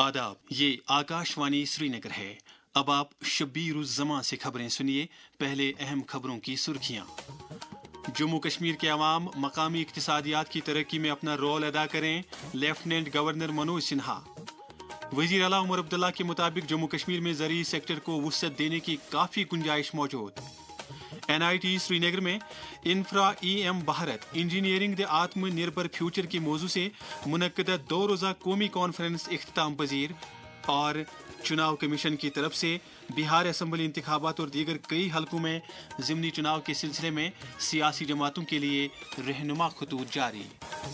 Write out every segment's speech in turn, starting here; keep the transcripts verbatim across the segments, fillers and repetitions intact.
आदाब, ये आकाशवाणी श्रीनगर है। अब आप शब्बीर उज़ ज़मां से खबरें सुनिए। पहले अहम खबरों की सुर्खियां। जम्मू कश्मीर के अवाम मकामी इक्तिसादियात की तरक्की में अपना रोल अदा करें, लेफ्टिनेंट गवर्नर मनोज सिन्हा। वज़ीर आला उमर अब्दुल्ला के मुताबिक जम्मू कश्मीर में ज़रूरी सेक्टर को वुसअत देने की काफ़ी गुंजाइश मौजूद। एन आई टी श्रीनगर में infra E M Bharat engineering the Atmanirbhar future के मौजू से मुनक्कदा दो रोज़ा कौमी कॉन्फ्रेंस इख्तिताम पजीर। और चुनाव कमीशन की तरफ से बिहार असम्बली इंतखाबात और दीगर कई हलकों में ज़िमनी चुनाव के सिलसिले में सियासी जमातों के लिए रहनुमा खतूत जारी।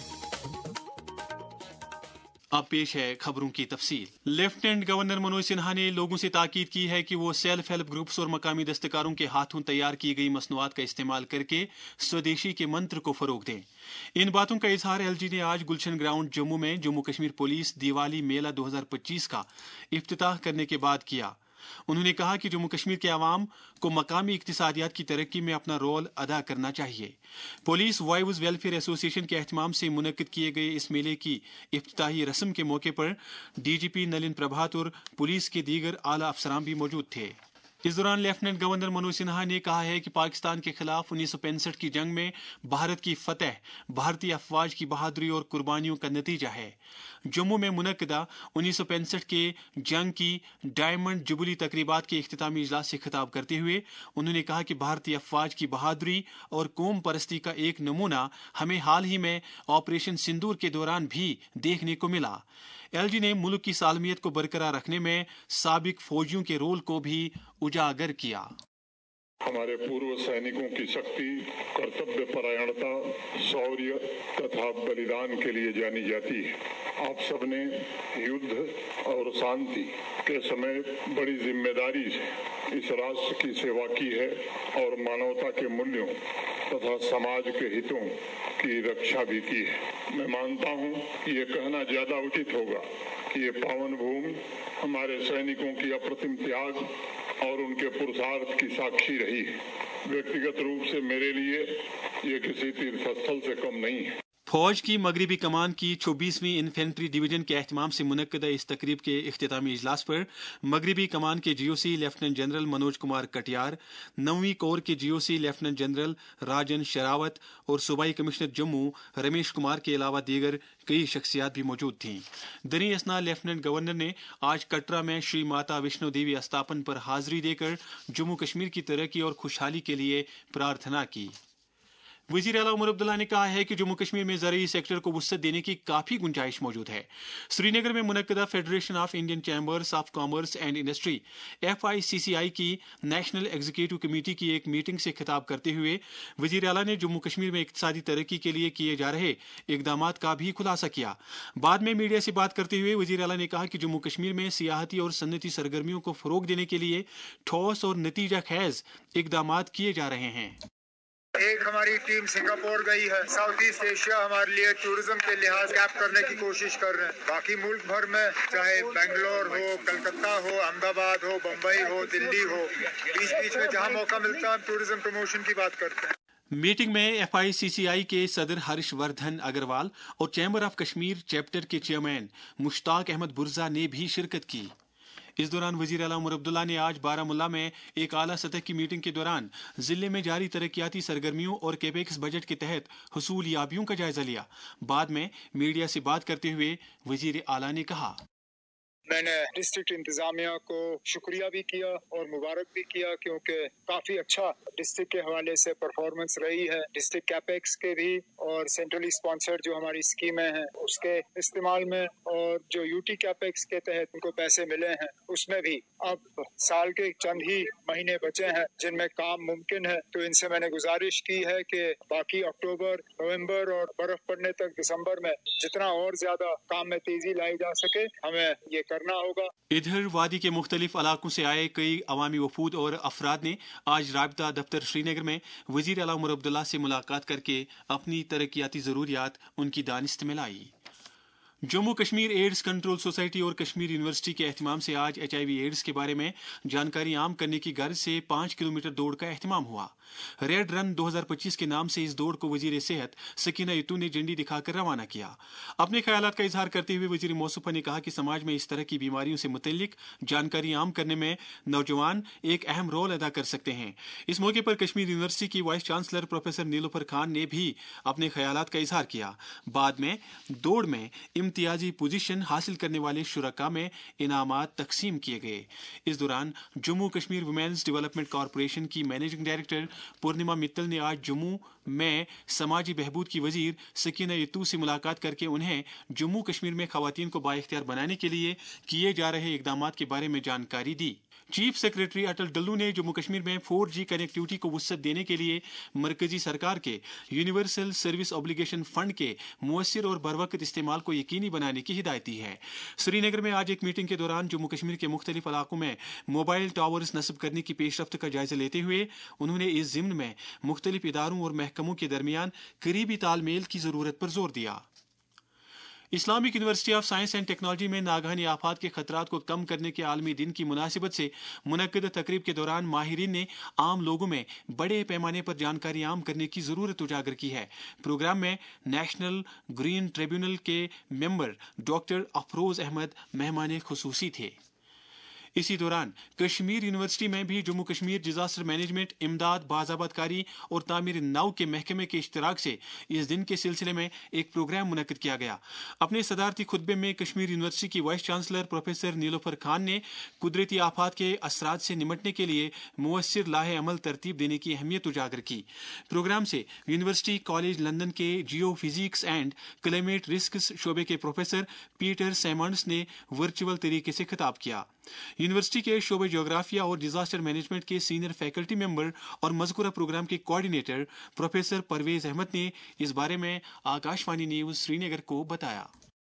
अब पेश है खबरों की तफसील। लेफ्टिनेंट गवर्नर मनोज सिन्हा ने लोगों से ताकीद की है कि वो सेल्फ हेल्प ग्रुप्स और मकामी दस्तकारों के हाथों तैयार की गई मसनूआत का इस्तेमाल करके स्वदेशी के मंत्र को फरोग दें। इन बातों का इजहार एल जी ने आज गुलशन ग्राउंड जम्मू में जम्मू कश्मीर पुलिस दिवाली मेला दो हजार पच्चीस का इफ्तिताह करने के बाद किया। उन्होंने कहा कि जम्मू कश्मीर के अवाम को मकामी इक्तिसादियात की तरक्की में अपना रोल अदा करना चाहिए। पुलिस वाइव्स वेलफेयर एसोसिएशन के एहतमाम से मुनक्किद किए गए इस मेले की इफ्तिताही रस्म के मौके पर D G P Nalin Prabhat और पुलिस के दीगर आला अफसरान भी मौजूद थे। इस दौरान लेफ्टिनेंट गवर्नर मनोज सिन्हा ने कहा है कि पाकिस्तान के खिलाफ उन्नीस सौ पैंसठ की जंग में भारत की फतह भारतीय अफवाज की बहादुरी और कुर्बानियों का नतीजा है। जम्मू में मुनक्किदा उन्नीस सौ पैंसठ के जंग की डायमंड जुबली तकरीबात के इख्तितामी इजलास से खिताब करते हुए उन्होंने कहा कि भारतीय अफवाज की बहादुरी और कौम परस्ती का एक नमूना हमें हाल ही में ऑपरेशन सिंदूर के दौरान भी देखने को मिला। एल जी ने मुल्क की सालमियत को बरकरार रखने में साबिक फौजियों के रोल को भी उजागर किया। हमारे पूर्व सैनिकों की शक्ति, कर्तव्य परायणता, शौर्य तथा बलिदान के लिए जानी जाती है। आप सबने युद्ध और शांति के समय बड़ी जिम्मेदारी से इस राष्ट्र की सेवा की है और मानवता के मूल्यों तथा समाज के हितों की रक्षा भी की है। मैं मानता हूं कि ये कहना ज्यादा उचित होगा कि ये पावन भूमि हमारे सैनिकों की अप्रतिम त्याग और उनके पुरुषार्थ की साक्षी रही है। व्यक्तिगत रूप से मेरे लिए ये किसी तीर्थस्थल से कम नहीं है। फौज की मगरबी कमान की चौबीसवीं इन्फेंट्री डिवीजन के एहतमाम से मुनक्किदा इस तकरीब के इख्तितामी इजलास पर मगरबी कमान के G O C lieutenant general Manoj Kumar Katiyar, नौवीं कोर के G O C lieutenant general राजन शरावत और सूबाई कमिश्नर जम्मू रमेश कुमार के अलावा दीगर कई शख्सियात भी मौजूद थीं। दरी असना लेफ्टिनेंट गवर्नर ने आज कटरा में श्री माता वैष्णो देवी अस्थापन पर हाजिरी देकर जम्मू कश्मीर की तरक्की और खुशहाली के लिए प्रार्थना की। वज़ीर आला उमर अब्दुल्ला ने कहा है कि जम्मू कश्मीर में ज़रूरी सेक्टर को वुसअत देने की काफ़ी गुंजाइश मौजूद है। श्रीनगर में मुनक्किदा federation of Indian chambers of commerce and industry F I C C I की नेशनल एग्जीक्यूटिव कमेटी की एक मीटिंग से खिताब करते हुए वज़ीर आला ने जम्मू कश्मीर में इक़्तिसादी तरक्की के लिए किए जा रहे इक़दामात का भी खुलासा किया। बाद में मीडिया से बात करते हुए वज़ीर आला ने कहा कि जम्मू कश्मीर में सियाहती और सन्नती सरगर्मियों को फ़रोग़ देने के लिए ठोस और नतीजा खैज़ इक़दामात किए जा रहे हैं। एक हमारी टीम सिंगापुर गई है। साउथ ईस्ट एशिया हमारे लिए टूरिज्म के लिहाज कैप करने की कोशिश कर रहे हैं। बाकी मुल्क भर में चाहे बेंगलोर हो, कलकत्ता हो, अहमदाबाद हो, बम्बई हो, दिल्ली हो, बीच बीच में जहां मौका मिलता है हम टूरिज्म प्रमोशन की बात करते हैं। मीटिंग में एफ आई सी सी आई के सदर हर्षवर्धन अग्रवाल और चैम्बर ऑफ कश्मीर चैप्टर के चेयरमैन मुश्ताक अहमद बुर्जा ने भी शिरकत की। इस दौरान वज़ीर आला उमर अब्दुल्ला ने आज बारामुल्ला में एक आला सतह की मीटिंग के दौरान जिले में जारी तरक्याती सरगर्मियों और कैपेक्स बजट के तहत हुसूल याबियों का जायजा लिया। बाद में मीडिया से बात करते हुए वज़ीर आला ने कहा, मैंने डिस्ट्रिक्ट इंतजामिया को शुक्रिया भी किया और मुबारक भी किया क्योंकि काफी अच्छा डिस्ट्रिक्ट के हवाले से परफॉर्मेंस रही है। डिस्ट्रिक्ट कैपेक्स के भी और सेंट्रली स्पॉन्सर्ड जो हमारी स्कीमें हैं उसके इस्तेमाल में और जो यूटी कैपेक्स के तहत उनको पैसे मिले हैं उसमें भी अब साल के चंद ही महीने बचे हैं जिनमें काम मुमकिन है। तो इनसे मैंने गुजारिश की है कि बाकी अक्टूबर, नवंबर और बर्फ पड़ने तक दिसंबर में जितना और ज्यादा काम में तेजी लाई जा सके हमें ये करना होगा। इधर वादी के मुख्तलिफ इलाकों से आए कई अवामी वफूद और अफराद ने आज राबता दफ्तर श्रीनगर में वज़ीर आला उमर अब्दुल्ला से मुलाकात करके अपनी तरक्याती ज़रूरियात उनकी दानिस्त में लाई। Jammu Kashmir AIDS control society और कश्मीर यूनिवर्सिटी के एहतमाम से आज एच आई वी एड्स के बारे में जानकारी आम करने की गर्ज से पाँच किलोमीटर दौड़ का एहतमाम हुआ। रेड रन दो हज़ार पच्चीस के नाम से इस दौड़ को वजीर सेहत सकीना यतू ने झंडी दिखाकर रवाना किया। अपने ख्यालात का इजहार करते हुए वजीर मौसूफा ने कहा कि समाज में इस तरह की बीमारियों से मुतल्लिक जानकारी आम करने में नौजवान एक अहम रोल अदा कर सकते हैं। इस मौके पर कश्मीर यूनिवर्सिटी की vice chancellor professor Nilofer Khan ने भी अपने ख्यालात का इजहार किया। बाद में दौड़ में इम्तियाजी पोजीशन हासिल करने वाले शुरका में इनामात तकसीम किए गए। इस दौरान Jammu Kashmir women's development corporation की मैनेजिंग डायरेक्टर पूर्णिमा मित्तल ने आज जम्मू में समाजी बहबूद की वजीर सकीना यतू से मुलाकात करके उन्हें जम्मू कश्मीर में खवातीन को बाइख्तियार बनाने के लिए किए जा रहे इकदामात के बारे में जानकारी दी। चीफ सेक्रेटरी अटल डल्लू ने जम्मू कश्मीर में फोर जी कनेक्टिविटी को वुसअत देने के लिए मरकजी सरकार के यूनिवर्सल सर्विस ऑब्लिगेशन फंड के मुअस्सिर और बरवक्त इस्तेमाल को यकीनी बनाने की हिदायत दी है। श्रीनगर में आज एक मीटिंग के दौरान जम्मू कश्मीर के मुख्तलिफ इलाकों में मोबाइल टावर्स नस्ब करने की पेशरफ्त का जायजा लेते हुए उन्होंने इस जिम्न में मुख्तलिफ इदारों और महकमों के दरमियान करीबी तालमेल की जरूरत पर जोर दिया। Islamic university of science and technology में नागहानी आफात के खतरात को कम करने के आलमी दिन की मुनासिबत से मुनक्किद तकरीब के दौरान माहिरीन ने आम लोगों में बड़े पैमाने पर जानकारी आम करने की जरूरत उजागर की है। प्रोग्राम में नेशनल ग्रीन ट्रिब्यूनल के मेंबर डॉक्टर अफरोज अहमद मेहमान खुसूसी थे। इसी दौरान कश्मीर यूनिवर्सिटी में भी जम्मू कश्मीर डिजास्टर मैनेजमेंट, इमदाद, बाज़ाबतकारी और तामीर नौ के महकमे के इश्तराक से इस दिन के सिलसिले में एक प्रोग्राम मुनक्किद किया गया। अपने सदारती खुतबे में कश्मीर यूनिवर्सिटी की vice chancellor professor Nilofer Khan ने कुदरती आफात के असरात से निमटने के लिए मुअस्सिर लाहे अमल तरतीब देने की अहमियत उजागर की। प्रोग्राम से यूनिवर्सिटी कॉलेज लंदन के geophysics and climate risks शोबे के प्रोफेसर पीटर सैमंड्स ने वर्चुअल तरीके से खिताब किया। यूनिवर्सिटी के शोबे जियोग्राफिया और डिजास्टर मैनेजमेंट के सीनियर फैकल्टी मेंबर और मज़कूरा प्रोग्राम के कोऑर्डिनेटर प्रोफेसर परवेज अहमद ने इस बारे में आकाशवाणी न्यूज श्रीनगर को बताया।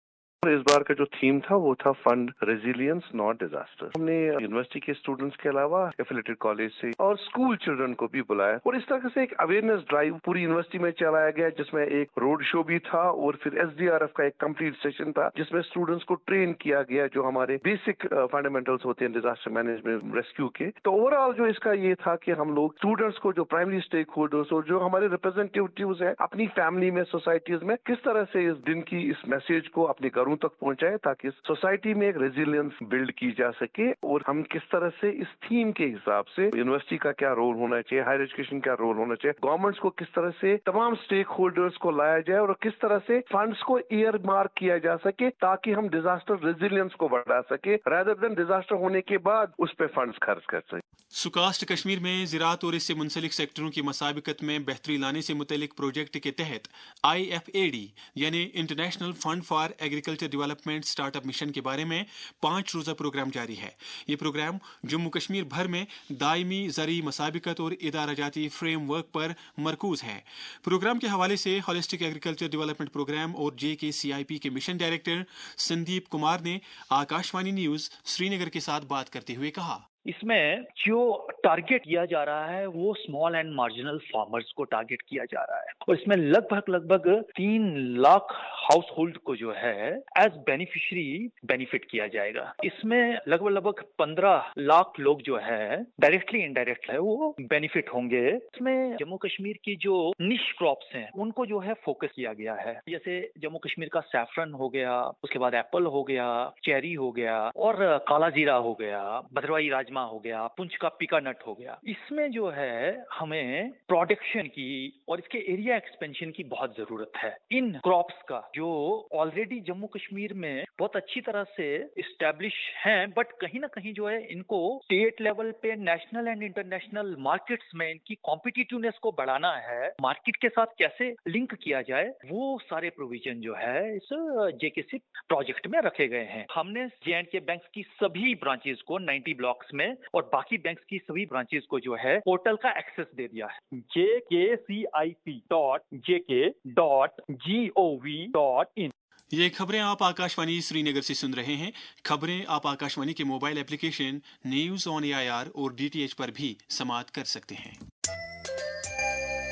इस बार का जो थीम था वो था फंड रेजिलियंस नॉट डिजास्टर। हमने यूनिवर्सिटी के स्टूडेंट्स के अलावा एफिलिएटेड कॉलेज से और स्कूल चिल्ड्रन को भी बुलाया और इस तरह से एक अवेयरनेस ड्राइव पूरी यूनिवर्सिटी में चलाया गया, जिसमें एक रोड शो भी था और फिर एसडीआरएफ का एक कंप्लीट सेशन था जिसमें स्टूडेंट्स को ट्रेन किया गया जो हमारे बेसिक फंडामेंटल्स होते हैं डिजास्टर मैनेजमेंट रेस्क्यू के। तो ओवरऑल जो इसका ये था कि हम लोग स्टूडेंट्स को जो प्राइमरी स्टेक होल्डर्स और जो हमारे रिप्रेजेंटेटिव्स हैं अपनी फैमिली में, सोसाइटीज में, किस तरह से इस दिन की इस मैसेज को अपने घरों तक पहुंचाए ताकि सोसाइटी में एक रेजिलियंस बिल्ड की जा सके और हम किस तरह से इस थीम के हिसाब से यूनिवर्सिटी का क्या रोल होना चाहिए, हायर एजुकेशन का रोल होना चाहिए, गवर्नमेंट्स को किस तरह से तमाम स्टेक होल्डर्स को लाया जाए और किस तरह से फंड्स को ईयर मार्क किया जा सके ताकि हम डिजास्टर रेजिलियंस को बढ़ा सके रादर देन डिजास्टर होने के बाद उस पर फंड्स खर्च कर सके। सुकास्ट कश्मीर में ज़राअत और इससे मुंसलिक सेक्टरों की मसाबिकत में बेहतरी लाने से मुतल्लिक प्रोजेक्ट के तहत आई एफ ए डी यानी international fund for agriculture development startup mission के बारे में पांच रोजा प्रोग्राम जारी है। ये प्रोग्राम जम्मू कश्मीर भर में दायमी ज़री मसाबिकत और इदाराजाती फ्रेमवर्क पर मरकूज है। प्रोग्राम के हवाले से होलिस्टिक एग्रीकल्चर डेवलपमेंट प्रोग्राम और J K C I P के मिशन डायरेक्टर संदीप कुमार ने आकाशवाणी न्यूज श्रीनगर के साथ बात करते हुए कहा, इसमें जो टारगेट किया जा रहा है वो स्मॉल एंड मार्जिनल फार्मर्स को टारगेट किया जा रहा है और इसमें लगभग लगभग तीन लाख हाउस होल्ड को जो है एज बेनिफिशियरी बेनिफिट किया जाएगा। इसमें लगभग लगभग पंद्रह लाख लोग जो है डायरेक्टली इनडायरेक्ट है वो बेनिफिट होंगे। इसमें जम्मू कश्मीर की जो निश क्रॉप्स हैं उनको जो है फोकस किया गया है, जैसे जम्मू कश्मीर का सैफरन हो गया, उसके बाद एप्पल हो गया, चेरी हो गया और काला जीरा हो गया, भद्रवाही राजमा हो गया, पुंछ का पीका नट हो गया। इसमें जो है हमें प्रोडक्शन की और इसके एरिया एक्सपेंशन की बहुत जरूरत है। इन क्रॉप्स का जो ऑलरेडी जम्मू कश्मीर में बहुत अच्छी तरह से इस्टेब्लिश हैं, बट कहीं ना कहीं जो है इनको स्टेट लेवल पे नेशनल एंड इंटरनेशनल मार्केट्स में इनकी कॉम्पिटिटिवनेस को बढ़ाना है, मार्केट के साथ कैसे लिंक किया जाए, वो सारे प्रोविजन जो है इस जेकेसी प्रोजेक्ट में रखे गए हैं। हमने जे एंड के बैंक की सभी ब्रांचेस को नब्बे ब्लॉक्स में और बाकी बैंक्स की सभी ब्रांचेस को जो है पोर्टल का एक्सेस दे दिया है, जे K C I P dot J K dot G O V dot in. ये खबरें आप आकाशवाणी श्रीनगर से सुन रहे हैं। खबरें आप आकाशवाणी के mobile application news on A I R और डी टी एच पर भी समाअत कर सकते हैं।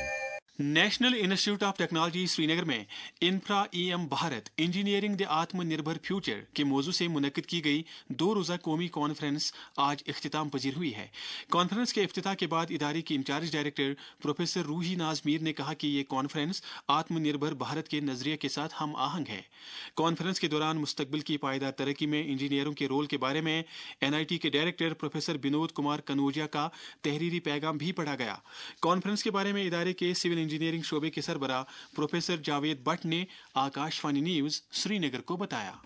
National institute of technology Srinagar में infra E M Bharat engineering the Atmanirbhar future के मौजू से मुनक्किद की गई दो रोज़ा कौमी कॉन्फ्रेंस आज इख्तिताम पजीर हुई है। कॉन्फ्रेंस के इफ्तिताह के बाद इदारे की इंचार्ज डायरेक्टर प्रोफेसर रूही नाज मीर ने कहा कि ये कॉन्फ्रेंस आत्मनिर्भर भारत के नजरिए के साथ हम आहंग है। कॉन्फ्रेंस के दौरान मुस्तकबिल की पायदार तरक्की में इंजीनियरों के रोल के बारे में एन आई टी के डायरेक्टर प्रोफेसर विनोद कुमार कनौजिया का तहरीरी पैगाम भी पढ़ा गया। कॉन्फ्रेंस के बारे में इदारे के सिविल इंजीनियरिंग शोबे के सरबराह प्रोफेसर जावेद भट्ट ने आकाशवाणी न्यूज श्रीनगर को बताया।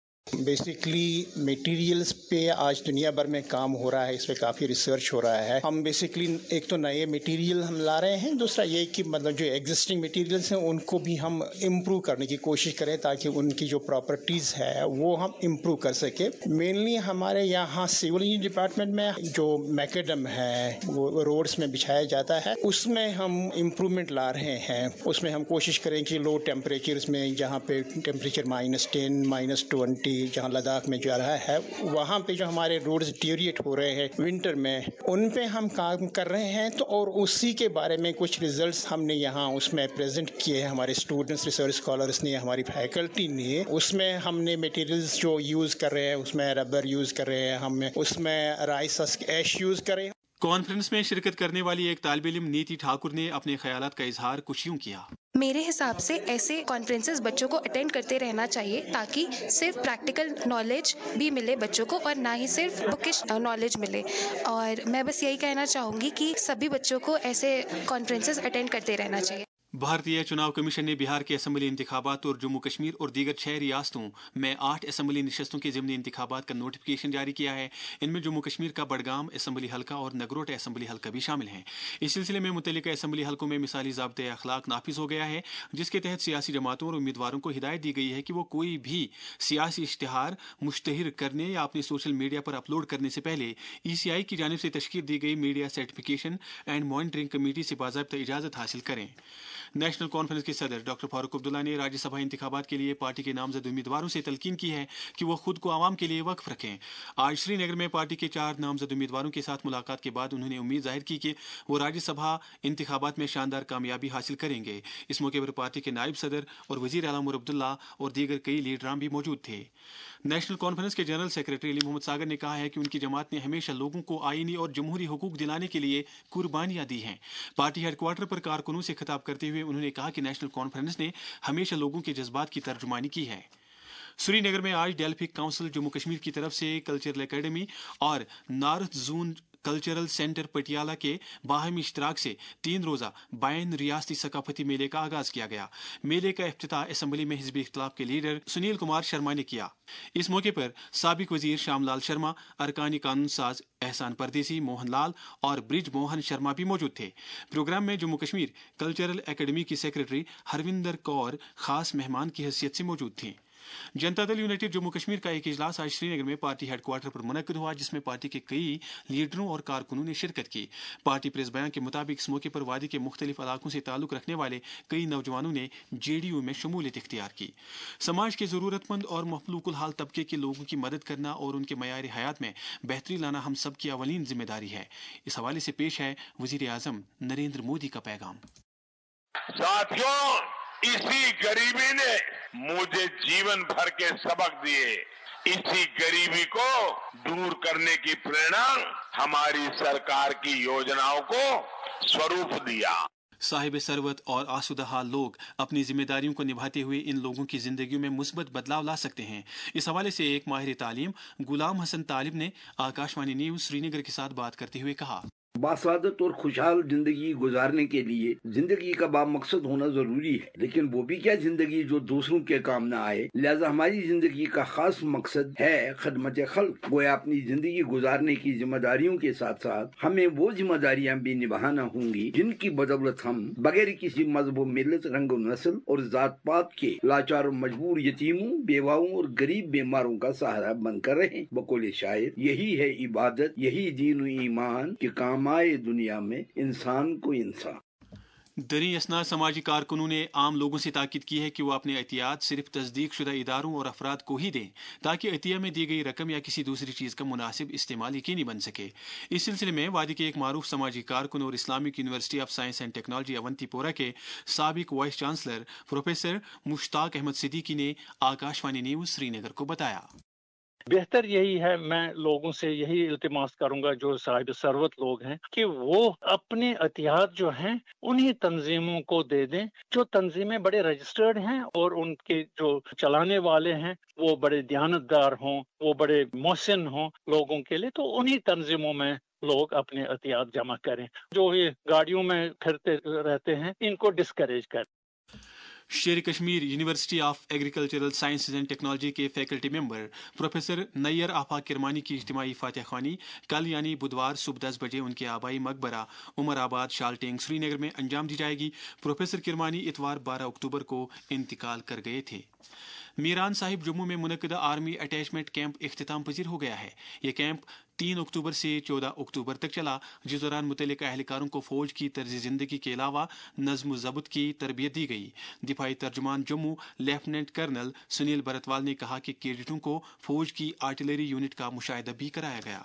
बेसिकली मटेरियल्स पे आज दुनिया भर में काम हो रहा है, इस पे काफ़ी रिसर्च हो रहा है। हम बेसिकली एक तो नए मटेरियल हम ला रहे हैं, दूसरा ये कि मतलब जो एग्जिस्टिंग मटेरियल्स हैं उनको भी हम इम्प्रूव करने की कोशिश करें ताकि उनकी जो प्रॉपर्टीज़ है वो हम इम्प्रूव कर सके। मेनली हमारे यहाँ सिविल इंजीनियरिंग डिपार्टमेंट में जो मैकेडम है वो रोड्स में बिछाया जाता है, उसमें हम इम्प्रूवमेंट ला रहे हैं। उसमें हम कोशिश करें कि लो टेम्परेचर्स में, जहाँ पे temperature minus ten minus twenty जहाँ लद्दाख में जा रहा है, वहाँ पे जो हमारे रोड्स डिटेरिएट हो रहे हैं विंटर में, उन पे हम काम कर रहे हैं। तो और उसी के बारे में कुछ रिजल्ट्स हमने यहाँ उसमें प्रेजेंट किए हैं। हमारे स्टूडेंट्स, रिसर्च स्कॉलर्स ने, हमारी फैकल्टी ने, उसमें हमने मटेरियल्स जो यूज़ कर रहे हैं उसमें रबर यूज़ कर रहे हैं, हम उसमें राइस ऐश यूज़ कर रहे हैं। कॉन्फ्रेंस में शिरकत करने वाली एक तालिब इल्म नीति ठाकुर ने अपने ख्यालात का इजहार कुछ यूं किया। मेरे हिसाब से ऐसे कॉन्फ्रेंसेस बच्चों को अटेंड करते रहना चाहिए ताकि सिर्फ प्रैक्टिकल नॉलेज भी मिले बच्चों को और ना ही सिर्फ बुकिश नॉलेज मिले। और मैं बस यही कहना चाहूँगी कि सभी बच्चों को ऐसे कॉन्फ्रेंसेस अटेंड करते रहना चाहिए। भारतीय चुनाव कमीशन ने बिहार के असम्बली इंतखाबात और जम्मू कश्मीर और दीगर छह रियासतों में आठ असम्बली नशस्तों के ज़िमनी इंतखाबात का नोटिफिकेशन जारी किया है। इनमें जम्मू कश्मीर का बडगाम असम्बली हल्का और नगरोट असम्बली हल्का भी शामिल हैं। इस सिलसिले में मुतल्लिका असम्बली हल्कों में मिसाली ज़ाब्ते अखलाक नाफिज हो गया है, जिसके तहत सियासी जमातों और उम्मीदवारों को हिदायत दी गई है कि वो कोई भी सियासी इश्तिहार मुश्तहिर करने या अपने सोशल मीडिया पर अपलोड करने से पहले ई सी आई की जानिब से तश्कील दी गई media certification and monitoring committee से बाज़ाब्ता इजाज़त हासिल करें। नेशनल कॉन्फ्रेंस के सदर डॉक्टर फारूक अब्दुल्ला ने राज्यसभा इंतखाबात के लिए पार्टी के नामजद उम्मीदवारों से तलकीन की है कि वो खुद को आवाम के लिए वक्फ रखें। आज श्रीनगर में पार्टी के चार नामजद उम्मीदवारों के साथ मुलाकात के बाद उन्होंने उम्मीद जाहिर की कि वो राज्यसभा इंतखाबात में शानदार कामयाबी हासिल करेंगे। इस मौके पर पार्टी के नायब सदर और वजीर आला उमर अब्दुल्ला और दीगर कई लीडरान भी मौजूद थे। नेशनल कॉन्फ्रेंस के जनरल सेक्रेटरी अली मोहम्मद सागर ने कहा है कि उनकी जमात ने हमेशा लोगों को आईनी और जमहूरी हुकूक दिलाने के लिए कुर्बानियां दी हैं। पार्टी हेडक्वार्टर पर कारकुनों से खिताब करते हुए उन्होंने कहा कि नेशनल कॉन्फ्रेंस ने हमेशा लोगों के जज्बात की तर्जुमानी की है। श्रीनगर में आज डेल्फिक काउंसिल जम्मू कश्मीर की तरफ से कल्चरल एकेडमी और north zone cultural centre Patiala के बाहमी इश्तराक से तीन रोज़ा बैन रियासती सकाफती मेले का आगाज किया गया। मेले का इफ्तिताह असम्बली में हिज़्ब इख्तिलाफ के लीडर सुनील कुमार शर्मा ने किया। इस मौके पर साबिक वजीर श्यामलाल शर्मा, अरकानी कानून साज एहसान परदेसी, मोहन लाल और ब्रिज मोहन शर्मा भी मौजूद थे। प्रोग्राम में जम्मू कश्मीर कल्चरल एकेडमी की सेक्रेटरी हरविंदर कौर खास मेहमान की हैसियत से मौजूद थी। जनता दल यूनाइटेड जम्मू कश्मीर का एक इजलास आज श्रीनगर में पार्टी हेडक्वार्टर पर मुनक्किद हुआ, जिसमें पार्टी के कई लीडरों और कारकुनों ने शिरकत की। पार्टी प्रेस बयान के मुताबिक इस मौके पर वादी के मुख्तलिफ इलाकों से ताल्लुक रखने वाले कई नौजवानों ने जे डी यू में शमूलियत इख्तियार की। समाज के ज़रूरतमंद और मफलूकुल हाल तबके के लोगों की मदद करना और उनके मयार हयात में बेहतरी लाना हम सब की अवलीन जिम्मेदारी है। इस हवाले से पेश है वजीर आज़म नरेंद्र मोदी का पैगाम। साथियों, इसी गरीबी ने मुझे जीवन भर के सबक दिए। इसी गरीबी को दूर करने की प्रेरणा हमारी सरकार की योजनाओं को स्वरूप दिया। साहिब सरवत और आसुदा हाल लोग अपनी जिम्मेदारियों को निभाते हुए इन लोगों की जिंदगियों में मुस्बत बदलाव ला सकते हैं। इस हवाले से एक माहिर तालीम गुलाम हसन तालिब ने आकाशवाणी न्यूज श्रीनगर के साथ बात करते हुए कहा, बासादत और खुशहाल जिंदगी गुजारने के लिए जिंदगी का बामकसद होना जरूरी है, लेकिन वो भी क्या जिंदगी जो दूसरों के काम न आए। लिहाजा हमारी जिंदगी का खास मकसद है खदमत खल्क। गोया अपनी जिंदगी गुजारने की जिम्मेदारियों के साथ साथ हमें वो जिम्मेदारियां भी निभाना होंगी जिनकी बदौलत हम बगैर किसी मजहब, मिलत, रंग, नस्ल और जात पात के लाचार और मजबूर यतीमों, बेवाओं और गरीब बीमारों का सहारा बनकर रहे। बकौल शायर, यही है इबादत, यही दीन ईमान के काम आए दुनिया में इंसान को इंसान। दरी असना समाजी कारकुनों ने आम लोगों से ताकीद की है कि वो अपने एहतियात सिर्फ तस्दीक शुदा इदारों और अफराद को ही दें ताकि अतिया में दी गई रकम या किसी दूसरी चीज़ का मुनासिब इस्तेमाल यकीनी बन सके। इस सिलसिले में वादी के एक मारूफ समाजी कारकुन और Islamic university of science and technology Awantipora के साबिक vice chancellor professor Mushtaq Ahmad Siddiqui ने आकाशवाणी न्यूज़ श्रीनगर को बताया। बेहतर यही है, मैं लोगों से यही इल्तिमास करूंगा जो साहिब सरवत लोग हैं कि वो अपने एहतियात जो हैं उन्हीं तंजीमों को दे दें जो तंजीमें बड़े रजिस्टर्ड हैं और उनके जो चलाने वाले हैं वो बड़े दयानतदार हों, वो बड़े मोहसिन हों लोगों के लिए, तो उन्हीं तंजीमों में लोग अपने एहतियात जमा करें। जो ये गाड़ियों में फिरते रहते हैं इनको डिस्करेज करें। Sher Kashmir university of agricultural sciences and technology के faculty member professor Nayyar Afa Kirmani की इज्तिमाई फातिहा ख्वानी कल यानी बुधवार सुबह दस बजे उनके आबाई मकबरा उमराबाद शालटेंग श्रीनगर में अंजाम दी जाएगी। प्रोफेसर किरमानी इतवार बारह अक्टूबर को इंतकाल कर गए थे। मीरान साहिब जम्मू में मुनक़दा आर्मी अटैचमेंट कैंप इख्तिताम पजीर हो गया है। यह कैंप तीन अक्टूबर से चौदह अक्टूबर तक चला, जिस दौरान मुतल्लिका अहलकारों को फौज की तर्ज जिंदगी के अलावा नज़्म ज़ब्त की तरबियत दी गई। दिफाई तर्जुमान जम्मू लेफ्टिनेंट कर्नल सुनील भरतवाल ने कहा कि कैडेटों को फौज की आर्टिलरी यूनिट का मुशाहिदा भी कराया गया।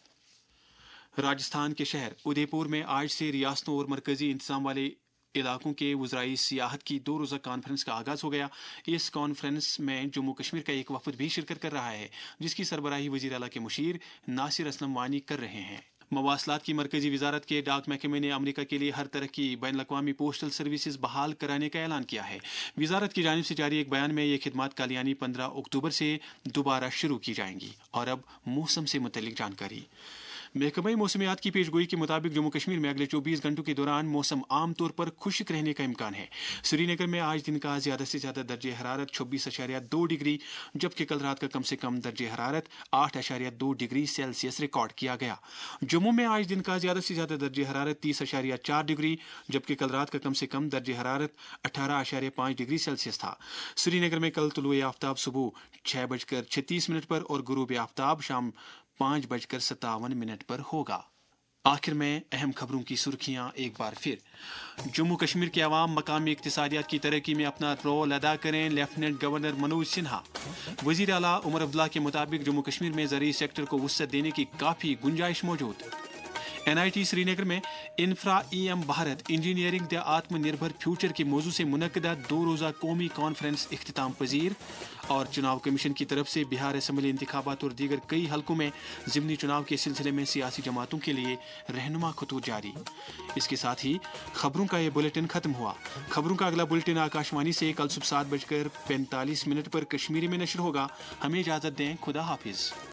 राजस्थान के शहर उदयपुर में आज से रियासतों और मरकजी इंतजाम वाले इलाकों के वज़राई सियाहत की दो रोज़ा कॉन्फ्रेंस का आगाज़ हो गया। इस कॉन्फ्रेंस में जम्मू कश्मीर का एक वफद भी शिरकत कर रहा है, जिसकी सरबराही वज़ीर आला के मुशीर नासिर असलम वानी कर रहे हैं। मवासलात की मरकजी वजारत के डाक महकमे ने अमरीका के लिए हर तरह की बैन अवी पोस्टल सर्विसेज बहाल कराने का ऐलान किया है। वजारत की जानिब से जारी एक बयान में ये खिदमात कल यानी पंद्रह अक्टूबर से दोबारा शुरू की जाएंगी। और अब मौसम से मुतल्लिक जानकारी। महकमा मौसमियात की पेशगोई के मुताबिक जम्मू कश्मीर में अगले चौबीस घंटों के दौरान मौसम आमतौर पर खुश्क रहने का इम्कान है। श्रीनगर में आज दिन का ज्यादा से ज्यादा दर्जे हरारत छब्बीस अशारिया दो डिग्री, जबकि कल रात का कम से कम दर्जे हरारत आठ अशारिया दो डिग्री सेल्सियस रिकॉर्ड किया गया। जम्मू में आज दिन का ज्यादा से ज्यादा दर्जे हरारत तीस अशारिया चार डिग्री, जबकि कल रात का कम से कम दर्जे हरारत अठारह अशारिया पाँच डिग्री सेल्सियस था। श्रीनगर में कल तुलुए आफ्ताब सुबह छह बजकर छत्तीस मिनट पर और गुरूब आफ्ताब शाम पाँच बजकर सत्तावन मिनट पर होगा। आखिर में अहम खबरों की सुर्खियां एक बार फिर। जम्मू कश्मीर के अवाम मकामी इक्तिसादियात की तरक्की में अपना रोल अदा करें, लेफ्टिनेंट गवर्नर मनोज सिन्हा। वजीर आला उमर अब्दुल्ला के मुताबिक जम्मू कश्मीर में ज़रूरी सेक्टर को वुसअत देने की काफ़ी गुंजाइश मौजूद। एन आई टी श्रीनगर में infra E M Bharat engineering the Atmanirbhar future के मौजू से मुनक़दा दो रोज़ा कौमी कॉन्फ्रेंस इख्तिताम पजीर। और चुनाव कमीशन की तरफ से बिहार असम्बली इंतखाबात और दीगर कई हलकों में ज़िमनी चुनाव के सिलसिले में सियासी जमातों के लिए रहनुमा खतूत जारी। इसके साथ ही खबरों का ये बुलेटिन खत्म हुआ। खबरों का अगला बुलेटिन आकाशवाणी से कल सुबह सात बजकर पैंतालीस मिनट पर कश्मीरी में नशर होगा। हमें इजाज़त दें। खुदा हाफिज़।